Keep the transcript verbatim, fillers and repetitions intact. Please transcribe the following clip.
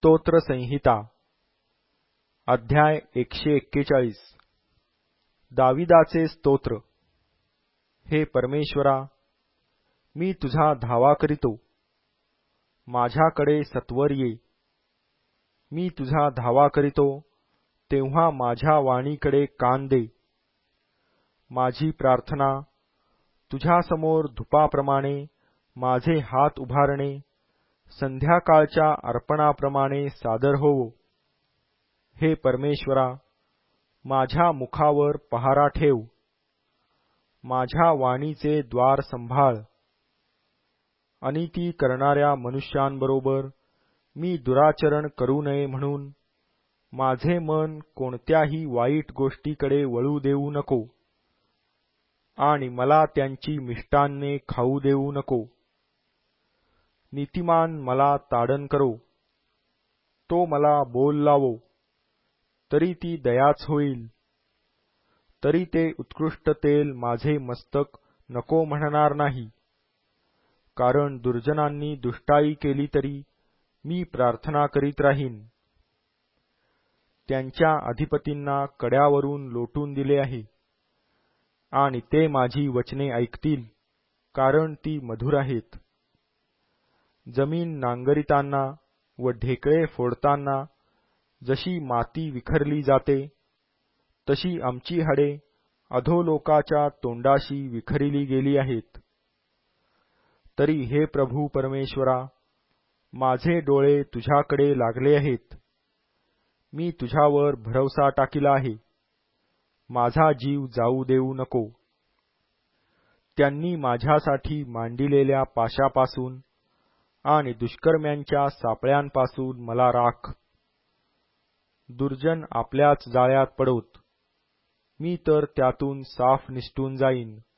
स्तोत्र संहिता अध्याय एकशे एक्केचाळीस दाविदाचे स्तोत्र। हे परमेश्वरा, मी तुझा धावा करीतो, माझ्याकडे सत्वर ये। मी तुझा धावा करीतो तेव्हा माझ्या वाणीकडे कान दे। माझी प्रार्थना तुझ्यासमोर धुपाप्रमाणे माझे हात उभारणे संध्याकाळच्या अर्पणाप्रमाणे सादर होवो। हे परमेश्वरा, माझ्या मुखावर पहारा ठेव, माझ्या वाणीचे द्वार संभाळ। अनिती करणाऱ्या मनुष्यांबरोबर मी दुराचरण करू नये म्हणून माझे मन कोणत्याही वाईट गोष्टीकडे वळू देऊ नको आणि मला त्यांची मिष्टान्ने खाऊ देऊ नको। नीतिमान मला ताडण करो, तो मला बोल लावो, तरी ती दयाच होईल। तरी ते उत्कृष्ट तेल माझे मस्तक नको म्हणणार नाही, कारण दुर्जनांनी दुष्टाई केली तरी मी प्रार्थना करीत राहीन। त्यांच्या अधिपतींना कड्यावरून लोटून दिले आहे आणि ते माझी वचने ऐकतील, कारण ती मधुर आहेत। जमीन नांगरितांना व ढेकळे फोडताना जशी माती विखरली जाते, तशी आमची हाडे अधोलोकाच्या तोंडाशी विखरली गेली आहेत। तरी हे प्रभू परमेश्वरा, माझे डोळे तुझ्याकडे लागले आहेत। मी तुझ्यावर भरवसा टाकिला आहे, माझा जीव जाऊ देऊ नको। त्यांनी माझ्यासाठी मांडिलेल्या पाशापासून आणि दुष्कर्म्यांच्या सापळ्यांपासून मला राख। दुर्जन आपल्याच जाळ्यात पडोत, मी तर त्यातून साफ निसटून जाईन।